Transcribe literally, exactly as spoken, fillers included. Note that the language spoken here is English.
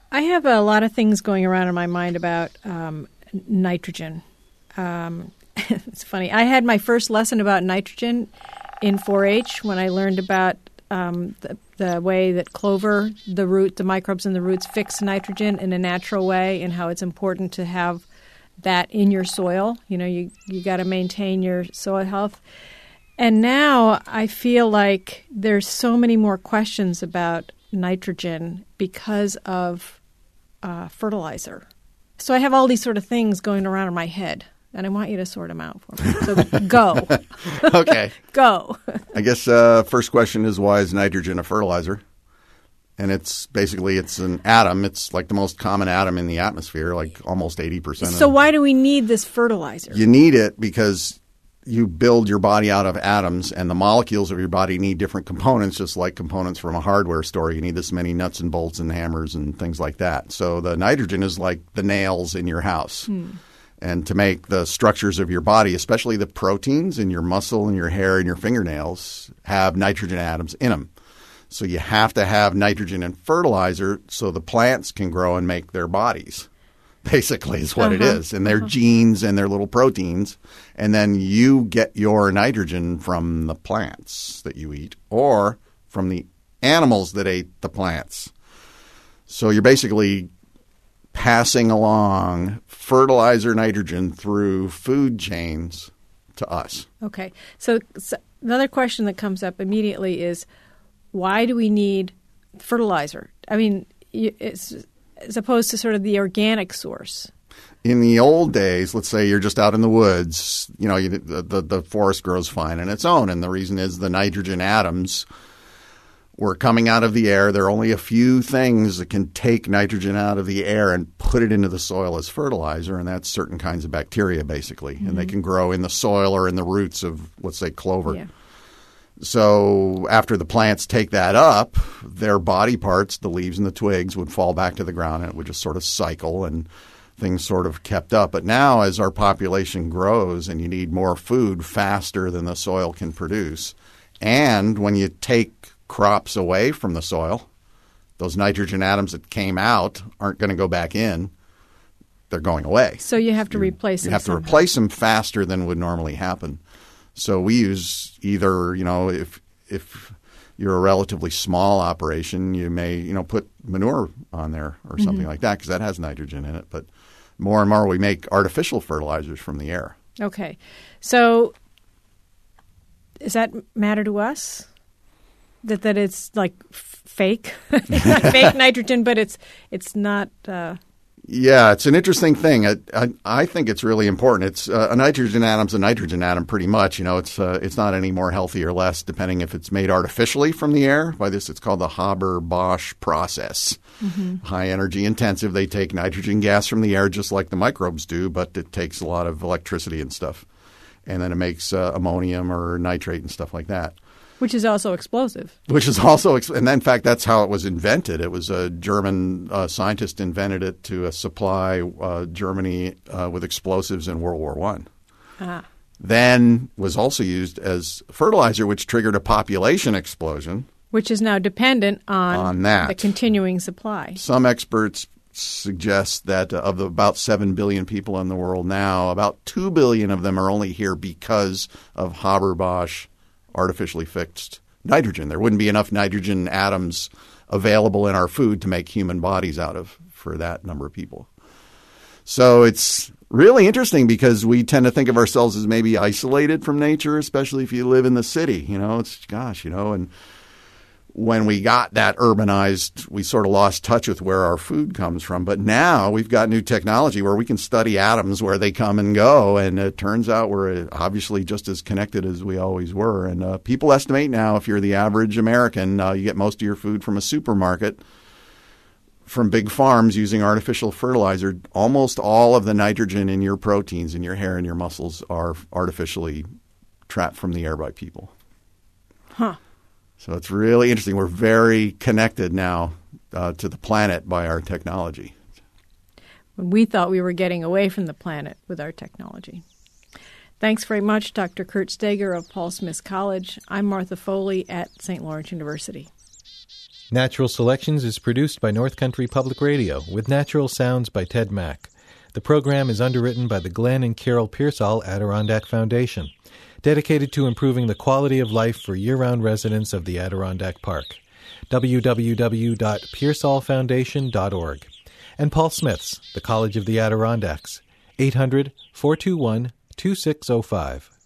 I have a lot of things going around in my mind about um, nitrogen. Um, it's funny. I had my first lesson about nitrogen in four H when I learned about um, the, the way that clover, the root, the microbes in the roots fix nitrogen in a natural way, and how it's important to have that in your soil. You know, you you got to maintain your soil health. And now I feel like there's so many more questions about nitrogen because of uh, fertilizer. So I have all these sort of things going around in my head, and I want you to sort them out for me. So go. Okay. Go. I guess uh, first question is, why is nitrogen a fertilizer? And it's basically, it's an atom. It's like the most common atom in the atmosphere, like almost eighty percent. So of why do we need this fertilizer? You need it because you build your body out of atoms, and the molecules of your body need different components, just like components from a hardware store. You need this many nuts and bolts and hammers and things like that. So the nitrogen is like the nails in your house. Hmm. And to make the structures of your body, especially the proteins in your muscle and your hair and your fingernails, have nitrogen atoms in them. So you have to have nitrogen and fertilizer so the plants can grow and make their bodies. Basically is what uh-huh. it is. And their uh-huh. genes and their little proteins. And then you get your nitrogen from the plants that you eat or from the animals that ate the plants. So you're basically passing along fertilizer nitrogen through food chains to us. Okay. So, so another question that comes up immediately is, why do we need fertilizer? I mean, it's as opposed to sort of the organic source. In the old days, let's say you're just out in the woods, you know, you, the, the, the forest grows fine on its own. And the reason is the nitrogen atoms were coming out of the air. There are only a few things that can take nitrogen out of the air and put it into the soil as fertilizer, and that's certain kinds of bacteria, basically. Mm-hmm. And they can grow in the soil or in the roots of, let's say, clover. Yeah. So after the plants take that up, their body parts, the leaves and the twigs, would fall back to the ground, and it would just sort of cycle, and things sort of kept up. But now as our population grows and you need more food faster than the soil can produce, and when you take crops away from the soil, those nitrogen atoms that came out aren't going to go back in. They're going away. So you have to you, replace them You have somehow. to replace them faster than would normally happen. So we use either, you know, if if you're a relatively small operation, you may, you know, put manure on there or something mm-hmm. like that, because that has nitrogen in it. But more and more we make artificial fertilizers from the air. Okay. So does that matter to us? That that it's like f- fake? It's not fake nitrogen, but it's it's not uh... – Yeah, it's an interesting thing. I, I, I think it's really important. It's uh, a nitrogen atom's a nitrogen atom, pretty much. You know, it's uh, it's not any more healthy or less, depending if it's made artificially from the air. By this, it's called the Haber-Bosch process. Mm-hmm. High energy intensive. They take nitrogen gas from the air, just like the microbes do, but it takes a lot of electricity and stuff, and then it makes uh, ammonium or nitrate and stuff like that. Which is also explosive. Which is also, and in fact, that's how it was invented. It was a German uh, scientist invented it to uh, supply uh, Germany uh, with explosives in World War One. Ah. Then was also used as fertilizer, which triggered a population explosion. Which is now dependent on, on that. the continuing supply. Some experts suggest that uh, of the about seven billion people in the world now, about two billion of them are only here because of Haber-Bosch artificially fixed nitrogen. There wouldn't be enough nitrogen atoms available in our food to make human bodies out of for that number of people. So it's really interesting because we tend to think of ourselves as maybe isolated from nature, especially if you live in the city. You know, it's gosh, you know, and when we got that urbanized, we sort of lost touch with where our food comes from. But now we've got new technology where we can study atoms where they come and go. And it turns out we're obviously just as connected as we always were. And uh, people estimate now, if you're the average American, uh, you get most of your food from a supermarket, from big farms using artificial fertilizer. Almost all of the nitrogen in your proteins, in your hair and your muscles are artificially trapped from the air by people. Huh. So it's really interesting. We're very connected now uh, to the planet by our technology. When we thought we were getting away from the planet with our technology. Thanks very much, Doctor Kurt Steger of Paul Smith College. I'm Martha Foley at Saint Lawrence University. Natural Selections is produced by North Country Public Radio with natural sounds by Ted Mack. The program is underwritten by the Glenn and Carol Pearsall Adirondack Foundation, dedicated to improving the quality of life for year-round residents of the Adirondack Park. w w w dot pearsall foundation dot org. And Paul Smith's, the College of the Adirondacks, eight hundred, four two one, two six zero five.